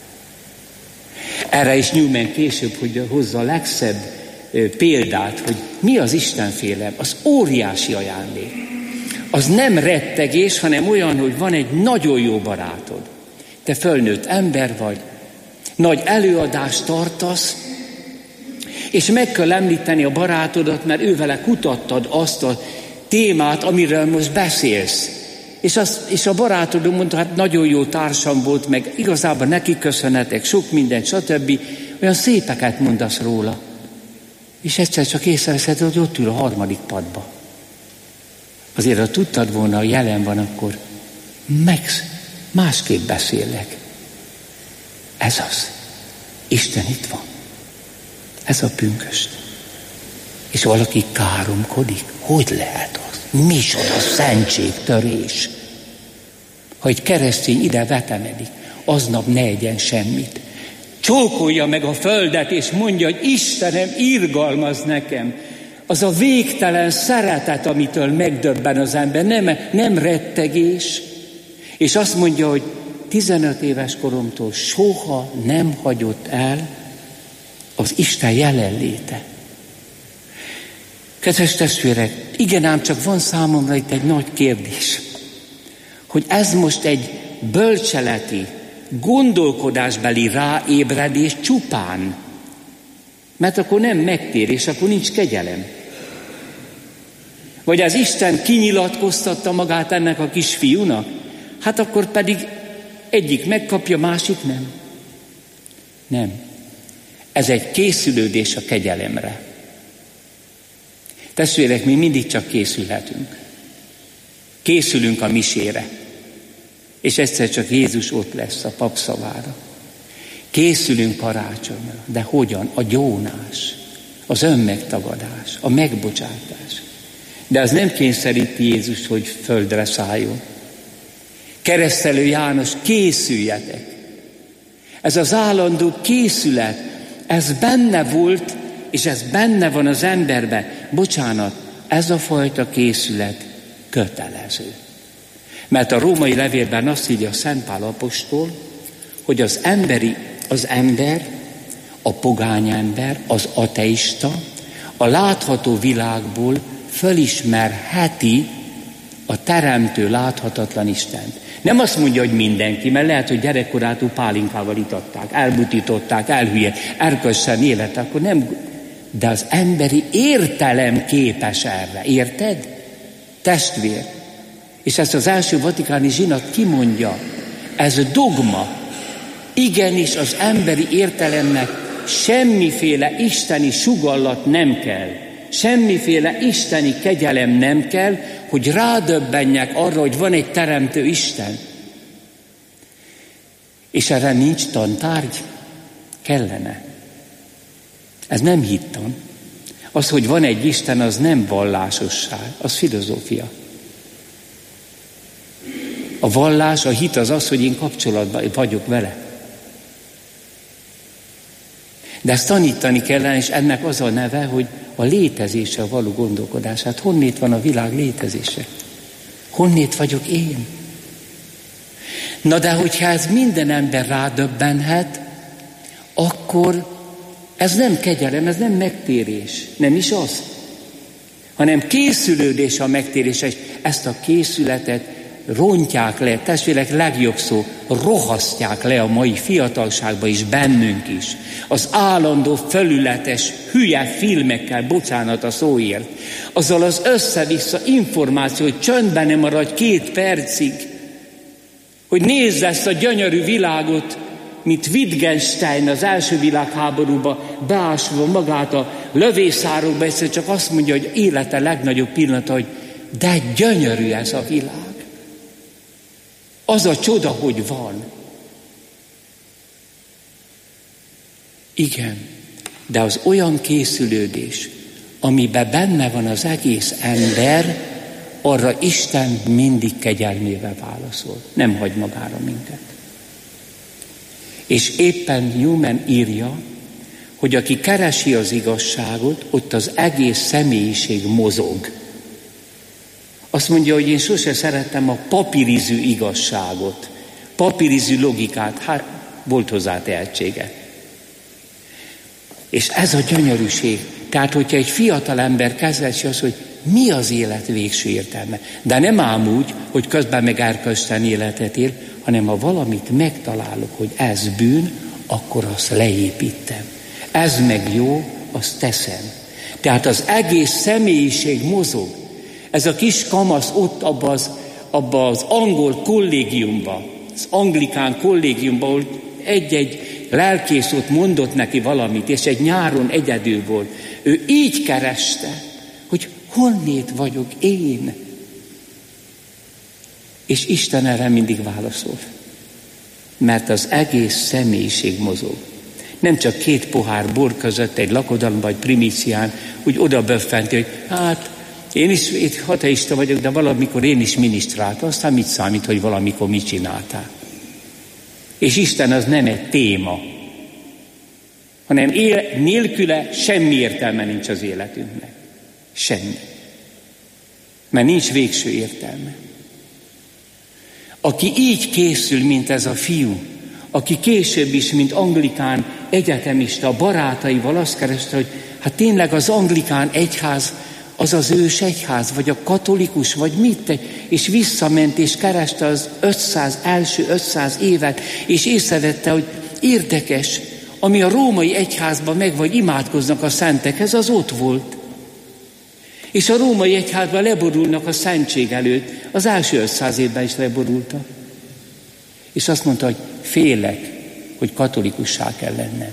Erre is Newman később, hogy hozza a legszebb példát, hogy mi az Istenfélelem, az óriási ajándék. Az nem rettegés, hanem olyan, hogy van egy nagyon jó barátod. Te fölnőtt ember vagy, nagy előadást tartasz, és meg kell említeni a barátodat, mert ővele kutattad azt a témát, amiről most beszélsz. És, azt, és a barátodom mondta, hát nagyon jó társam volt, meg igazából neki köszönhetek, sok mindent, stb. Olyan szépeket mondasz róla. És egyszer csak észreveszed, hogy ott ül a harmadik padba. Azért, ha tudtad volna, hogy jelen van, akkor meg másképp beszélek. Ez az. Isten itt van. Ez a pünkösd. És valaki káromkodik. Hogy lehet az? Micsoda szentségtörés. Ha egy keresztény ide vetemedik, aznap ne egyen semmit. Csókolja meg a földet, és mondja, hogy Istenem, irgalmaz nekem. Az a végtelen szeretet, amitől megdöbben az ember, nem, nem rettegés. És azt mondja, hogy tizenöt éves koromtól soha nem hagyott el az Isten jelenléte. Kedves testvérek, igen, ám csak van számomra itt egy nagy kérdés, hogy ez most egy bölcseleti, gondolkodásbeli ráébredés csupán, mert akkor nem megtérés, akkor nincs kegyelem. Vagy az Isten kinyilatkoztatta magát ennek a kisfiúnak, hát akkor pedig egyik megkapja, másik nem. Nem. Ez egy készülődés a kegyelemre. Testvérek, mi mindig csak készülhetünk. Készülünk a misére. És egyszer csak Jézus ott lesz a pap szavára. Készülünk karácsonyra. De hogyan? A gyónás, az önmegtagadás, a megbocsátás. De az nem kényszeríti Jézus, hogy földre szálljon. Keresztelő János, készüljetek. Ez az állandó készület, ez benne volt, és ez benne van az emberben. Bocsánat, ez a fajta készület kötelező. Mert a római levélben azt írja a Szent Pál apostol, hogy az emberi, az ember, a pogány ember, az ateista, a látható világból fölismerheti a teremtő láthatatlan Istent. Nem azt mondja, hogy mindenki, mert lehet, hogy gyerekkorától pálinkával itatták, elbutították, elhülyet, erkölcsen élet, akkor nem, de az emberi értelem képes erre, érted? Testvér. És ezt az első vatikáni zsinat kimondja, ez dogma. Igenis az emberi értelemnek semmiféle isteni sugallat nem kell, semmiféle isteni kegyelem nem kell, hogy rádöbbenjek arra, hogy van egy teremtő Isten. És erre nincs tantárgy? Kellene. Ez nem hittan. Az, hogy van egy Isten, az nem vallásosság, az filozófia. A vallás, a hit az az, hogy én kapcsolatban vagyok vele. De ezt tanítani kellene, és ennek az a neve, hogy a létezésre való gondolkodás. Hát honnét van a világ létezése? Honnét vagyok én? Na de hogyha ez minden ember rádöbbenhet, akkor ez nem kegyelem, ez nem megtérés. Nem is az. Hanem készülődés a megtérés. És ezt a készületet rontják le, testvérek, legjobb szó, rohasztják le a mai fiatalságba is, bennünk is. Az állandó, felületes, hülye filmekkel, bocsánat a szóért, azzal az össze-vissza információ, hogy csöndben nem maradj két percig, hogy nézd ezt a gyönyörű világot, mint Wittgenstein az első világháborúba beásva magát a lövészárokba, egyszer csak azt mondja, hogy élete legnagyobb pillanata, hogy de gyönyörű ez a világ. Az a csoda, hogy van. Igen, de az olyan készülődés, amiben benne van az egész ember, arra Isten mindig kegyelmével válaszol. Nem hagy magára minket. És éppen Newman írja, hogy aki keresi az igazságot, ott az egész személyiség mozog. Azt mondja, hogy én sose szerettem a papírizű igazságot, papírizű logikát, hát volt hozzá tehetsége. És ez a gyönyörűség. Tehát, hogyha egy fiatal ember kezdesi az, hogy mi az élet végső értelme, de nem ám úgy, hogy közben meg erkölcstelen életet él, hanem ha valamit megtalálok, hogy ez bűn, akkor azt leépítem. Ez meg jó, azt teszem. Tehát az egész személyiség mozog. Ez a kis kamasz ott abba az, abba az angol kollégiumban, az anglikán kollégiumban, ahol egy-egy lelkész ott mondott neki valamit, és egy nyáron egyedül volt. Ő így kereste, hogy honnét vagyok én? És Isten erre mindig válaszol. Mert az egész személyiség mozog. Nem csak két pohár bor között egy lakodalomban, vagy primícián, úgy oda böffenti, hogy hát én is ateista vagyok, de valamikor én is minisztráltam, aztán mit számít, hogy valamikor mit csináltál? És Isten az nem egy téma, hanem él, nélküle semmi értelme nincs az életünknek. Semmi. Mert nincs végső értelme. Aki így készül, mint ez a fiú, aki később is, mint anglikán egyetemista, barátaival azt kereste, hogy hát tényleg az anglikán egyház, az az ős egyház, vagy a katolikus, vagy mit, és visszament, és kereste az ötszáz, első ötszáz évet, és észrevette, hogy érdekes, ami a római egyházban meg vagy imádkoznak a szentekhez, az ott volt. És a római egyházban leborulnak a szentség előtt, az első ötszáz évben is leborultak. És azt mondta, hogy félek, hogy katolikussá kell lennem.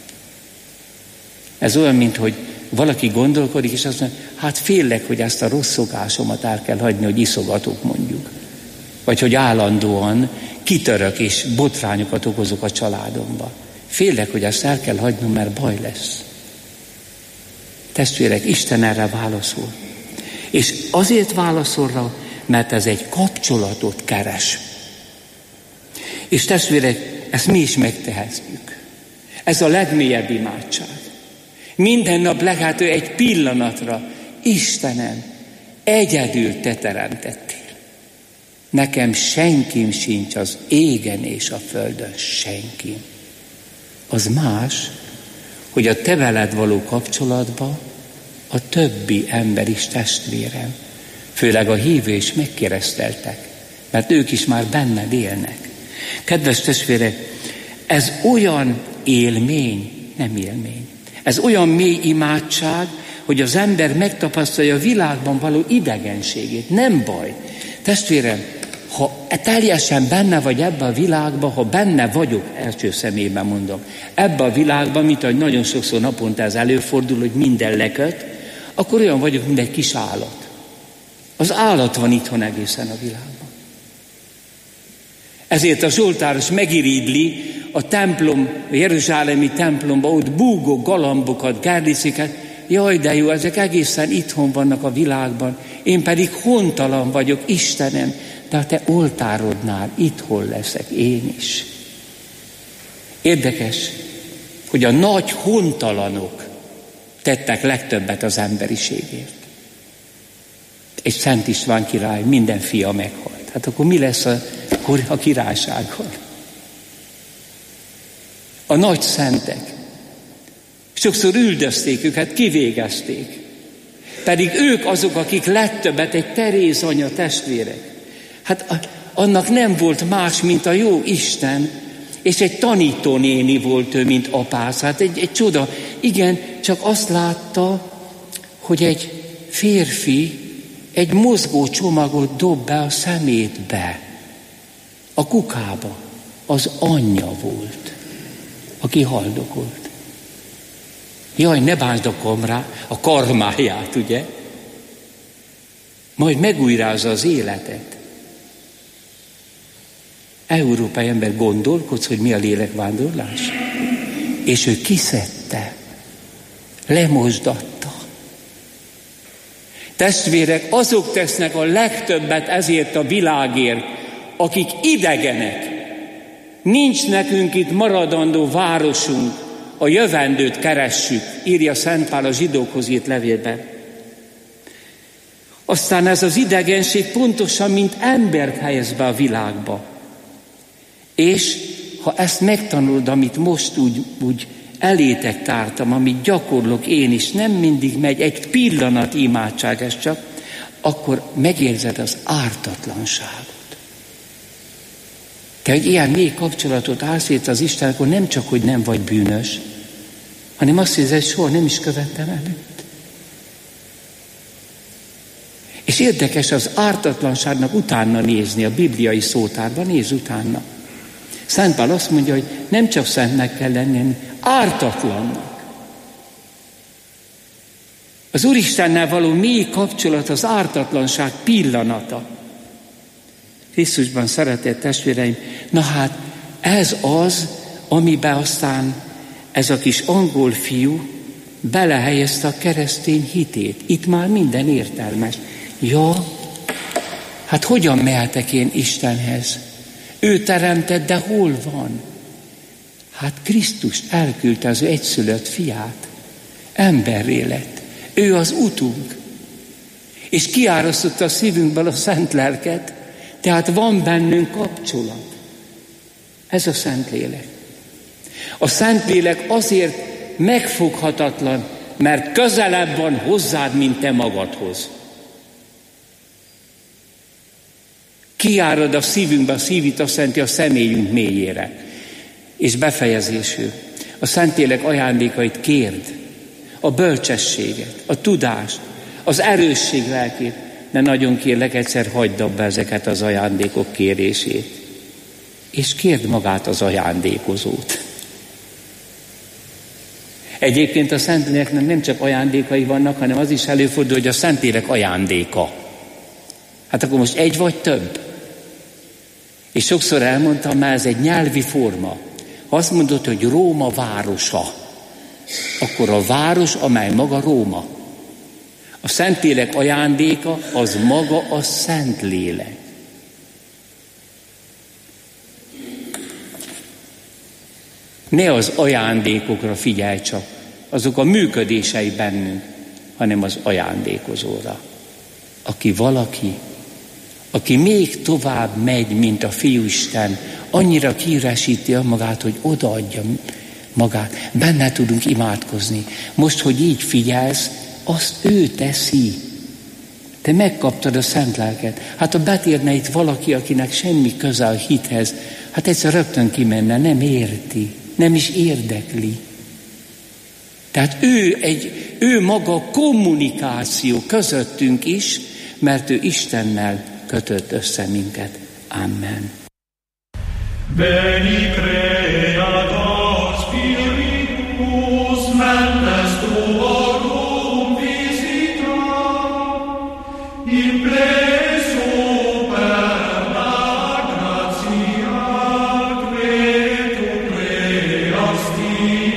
Ez olyan, mint hogy valaki gondolkodik, és azt mondja, hát félek, hogy ezt a rossz szokásomat el kell hagyni, hogy iszogatok mondjuk. Vagy hogy állandóan kitörök és botrányokat okozok a családomba. Félek, hogy ezt el kell hagynom, mert baj lesz. Testvérek, Isten erre válaszol. És azért válaszol rá, mert ez egy kapcsolatot keres. És testvérek, ezt mi is megtehetjük. Ez a legmélyebb imádság. Minden nap legalább egy pillanatra, Istenem, egyedül te teremtettél. Nekem senkim sincs az égen és a földön, senkim. Az más, hogy a te veled való kapcsolatban a többi ember is testvérem, főleg a hívő is megkereszteltek, mert ők is már benned élnek. Kedves testvérek, ez olyan élmény, nem élmény, ez olyan mély imádság, hogy az ember megtapasztalja a világban való idegenségét. Nem baj. Testvérem, ha teljesen benne vagy ebbe a világban, ha benne vagyok, első személyben mondom, ebbe a világban, mint ahogy nagyon sokszor naponta ez előfordul, hogy minden leköt, akkor olyan vagyok, mint egy kis állat. Az állat van itthon egészen a világban. Ezért a zsoltáros megirigyli a templom, a jeruzsálemi templomban, ott búgó galambokat, gárdisziket, jaj, de jó, ezek egészen itthon vannak a világban, én pedig hontalan vagyok, Istenem, de a te oltárodnál itthon leszek én is. Érdekes, hogy a nagy hontalanok tettek legtöbbet az emberiségért. Egy Szent István király, minden fia meghalt. Hát akkor mi lesz a, a királysággal? A nagy szentek. Sokszor üldözték őket, kivégezték. Pedig ők azok, akik legtöbbet, egy Teréz anya testvérek. Hát annak nem volt más, mint a jó Isten, és egy tanítónéni volt ő, mint apász. Hát egy, egy csoda. Igen, csak azt látta, hogy egy férfi egy mozgó csomagot dob be a szemétbe, a kukába. Az anyja volt, aki haldokolt. Jaj, ne bánsd a kamrá, a karmáját, ugye? Majd megújrázza az életet. Európai ember, gondolkodsz, hogy mi a lélekvándorlás? és ő kiszedte, lemosdatta. Testvérek, azok tesznek a legtöbbet ezért a világért, akik idegenek. Nincs nekünk itt maradandó városunk, a jövendőt keressük, írja Szent Pál a zsidókhoz írt levélben. Aztán ez az idegenség pontosan, mint embert helyez be a világba. És ha ezt megtanulod, amit most úgy, úgy elétek tártam, amit gyakorlok én is, nem mindig megy, egy pillanat imádság ez csak, akkor megérzed az ártatlanságot. Te, hogy ilyen mély kapcsolatot állsz itt az Isten, akkor nem csak, hogy nem vagy bűnös, hanem azt hiszed, hogy soha nem is követtem előtt. És érdekes az ártatlanságnak utána nézni, a bibliai szótárban, néz utána. Szent Pál azt mondja, hogy nem csak szentnek kell lenni, hanem ártatlannak. Az Úristennel való mély kapcsolat az ártatlanság pillanata. Krisztusban szeretett testvéreim, na hát ez az, amiben aztán ez a kis angol fiú belehelyezte a keresztény hitét. Itt már minden értelmes. Ja, hát hogyan mehetek én Istenhez? Ő teremtett, de hol van? Hát Krisztust elküldte, az ő egyszülött fiát. Emberré lett. Ő az utunk. És kiárasztotta a szívünkből a szent lelket, tehát van bennünk kapcsolat. Ez a Szentlélek. A Szentlélek azért megfoghatatlan, mert közelebb van hozzád, mint te magadhoz. Kiárad a szívünkbe, a szívit azt jelenti a személyünk mélyére. És befejezésül. A Szentlélek ajándékait kérd. A bölcsességet, a tudást, az erősség lelkét. De nagyon kérlek, egyszer hagyd abba ezeket az ajándékok kérését. És kérd magát az ajándékozót. Egyébként a Szentléleknek nem csak ajándékai vannak, hanem az is előfordul, hogy a Szentlélek ajándéka. Hát akkor most egy vagy több. És sokszor elmondtam, már ez egy nyelvi forma. Ha azt mondod, hogy Róma városa, akkor a város, amely maga Róma. A Szentlélek ajándéka az maga a Szentlélek. Ne az ajándékokra figyelj csak, azok a működései bennünk, hanem az ajándékozóra. Aki valaki, aki még tovább megy, mint a Fiúisten, annyira kiüresíti magát, hogy odaadja magát. Benne tudunk imádkozni. Most, hogy így figyelsz, azt ő teszi. Te megkaptad a Szent Lelket. Hát ha betérne itt valaki, akinek semmi köze a hithez, hát egyszer rögtön kimenne, nem érti, nem is érdekli. Tehát ő, egy, ő maga kommunikáció közöttünk is, mert ő Istennel kötött össze minket. Amen. Veni creator spiritus mentes tuorum visita in pleso per la gratia que tu creasti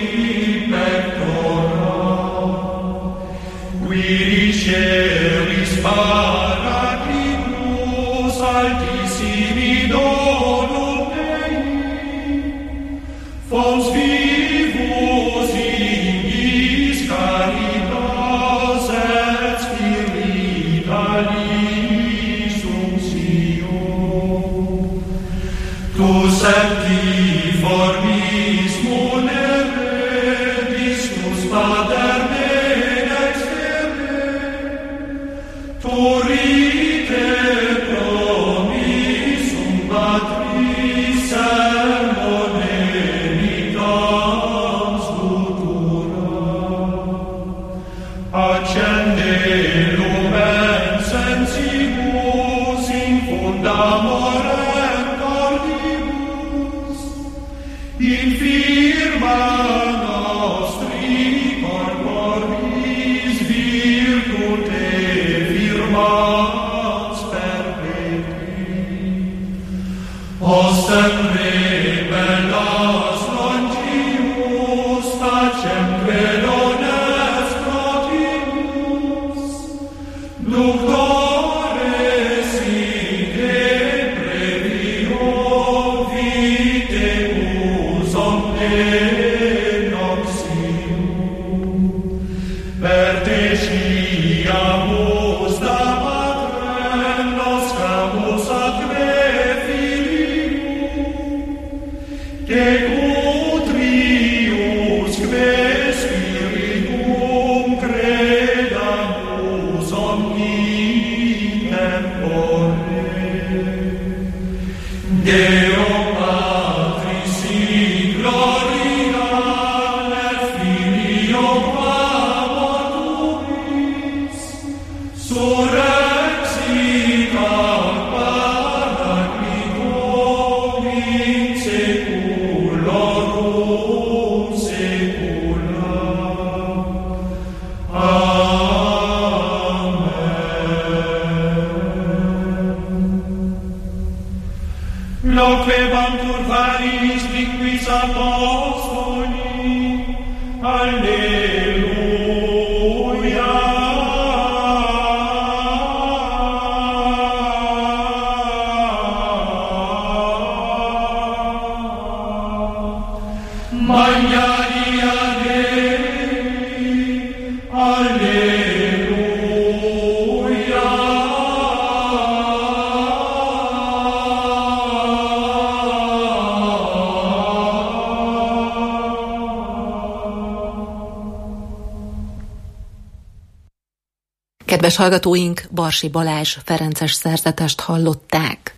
pectora qui ricevis paraclitus altissimi donum Dei fons vivus in caritas et spiritualis unctio. Tu septiformis munere distus pater benextere, tu rite promissum patris sermonenitans futura. Accende lumen sensibus in fundamorem cordibus, in firma nostri corporis virtute firmans perpetui. Ostem re bellas longius Kedves hallgatóink, Barsi Balázs ferences szerzetest hallották.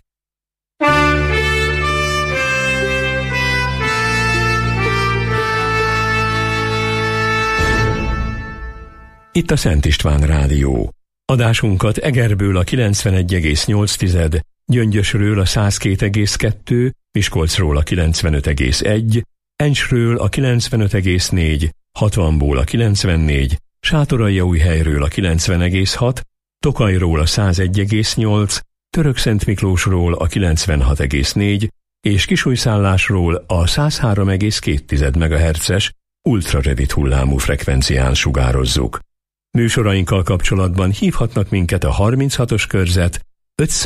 Itt a Szent István Rádió. Adásunkat Egerből a kilencvenegy egész nyolc, Gyöngyösről a száz két egész kettő, Miskolcról a kilencvenöt egész egy, Encsről a kilencvenöt egész négy, hatvanból a kilencvennégy, Sátoraljaújhelyről a kilencven egész hat, Tokajról a száz egy egész nyolc, Törökszentmiklósról a kilencvenhat egész négy és Kisújszállásról a száz három egész két megahertzes ultrarövid hullámú frekvencián sugározzuk. Műsorainkkal kapcsolatban hívhatnak minket a harminchatos körzet ötszáz